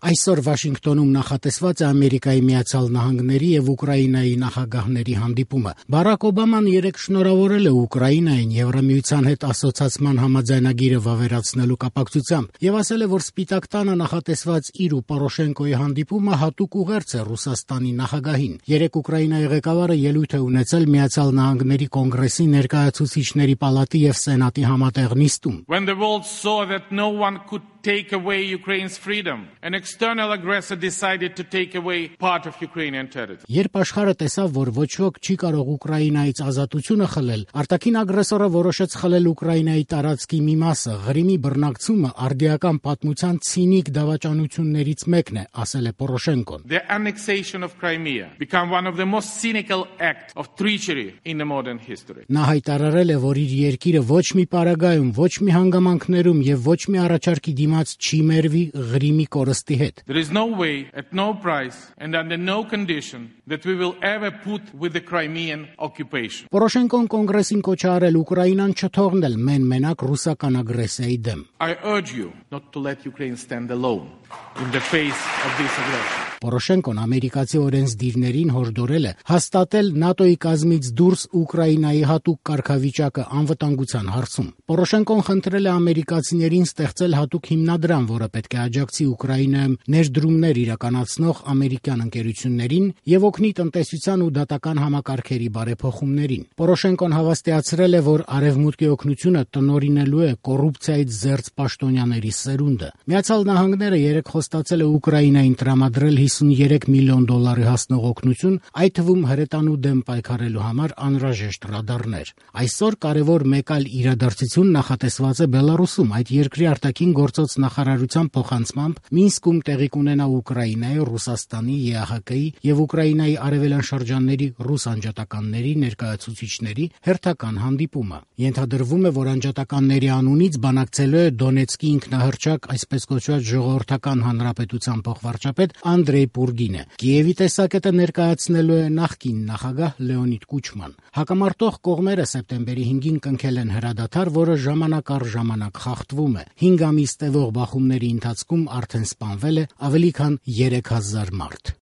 Այսօր Վաշինգտոնում նախատեսված է Ամերիկայի Միացյալ Նահանգների եւ Ուկրաինայի նախագահների հանդիպումը։ Բարակ Օբաման երեկ շնորհավորել է Ուկրաինային Եվրամիության հետ ասոցացման համաձայնագիրը վավերացնելու կապակցությամբ եւ ասել է, որ Սպիտակ տանը նախատեսված իր ու Պորոշենկոյի հանդիպումը հատուկ ուղերձ է Ռուսաստանի նախագահին։ Երեկ Ուկրաինայի ղեկավարը ելույթ է ունեցել Միացյալ Նահանգների Կոնգրեսի ներկայացուցիչների պալատի եւ Սենատի համատեղ նիստում։ When the world saw that no one could take away Ukraine's freedom, an external aggressor decided to take away part of Ukrainian territory. Երբ աշխարհը տեսավ, որ ոչ ոք չի կարող Ուկրաինայից ազատությունը խլել, արտաքին ագրեսորը որոշեց խլել Ուկրաինայի տարածքի մի մասը։ Ղրիմի բռնակցումը արդիական պատմության ցինիկ դավաճանություններից մեկն է, ասել է Պորոշենկոն։ The annexation of Crimea became one of the most cynical acts of treachery in the modern history. Նա հայտարարել է, որ իր երկիրը ոչ մի պարագայում, ոչ մի հանգամանքներում եւ ոչ մի առաջարկի դիմաց չի մերվի Ղրիմի կորստի հետ։ There is no way, at no price, and under no condition that we will ever put with the Crimean occupation. Պորոշենկոն կոնգրեսին կոչ է արել Ուկրաինան չթողնել մեն-մենակ ռուսական ագրեսիայի դեմ։ I urge you not to let Ukraine stand alone in the face of this aggression. Պորոշենկոն ամերիկացի օրենսդիրներին հորդորել է հաստատել ՆԱՏՕ-ի կազմից դուրս Ուկրաինայի հատուկ կարգավիճակը անվտանգության հարցում։ Պորոշենկոն խնդրել է ամերիկացիներին ստեղծել հատուկ հիմնադրամ, որը պետք է աջակցի Ուկրաինայում ներդրումներ իրականացնող ամերիկյան ընկերություններին եւ օգնի տնտեսության ու դատական համակարգերի բարեփոխումներին։ Պորոշենկոն հավաստիացրել է, որ արևմուտքի օգնությունը տնօրինելու է կոռուպցիայից զերծ պաշտոնյաների սերունդը։ Միացյալ Նահանգները երեկ խոստացել է Ուկրաինային տրամադրել $53 միլիոն հասնող օգնություն, այդ թվում հրետանու դեմ պայքարելու համար անհրաժեշտ ռադարներ։ Այսօր կարևոր մեկ այլ իրադարձություն նախատեսված է Բելարուսում։ Այդ երկրի արտաքին գործոց նախարարության փոխանցմամբ Մինսկում տեղի կունենա Ուկրաինայի, Ռուսաստանի, ԵԱՀԿ-ի եւ Ուկրաինայի արևելյան շրջանների ռուս անջատականների ներկայացուցիչների հերթական հանդիպումը։ Ենթադրվում է, որ անջատականների անունից բանակցելու է Դոնեցկի ինքնահռչակ, այսպես կոչված ժողովրդական հանրապետության փոխվարչապետ Անդրեյ Պուրգինը։ Կիևի տեսակետը ներկայացնելու է նախկին նախագահ Լեոնիդ Կուչման։ Հակամարտող կողմերը սեպտեմբերի 5-ին կնքել են հրադադար, որը ժամանակ առ ժամանակ խախտվում է։ 5 ամիս տևող բախումների ընթացքում արդեն սպանվել է ավելի քան 3000 մարդ։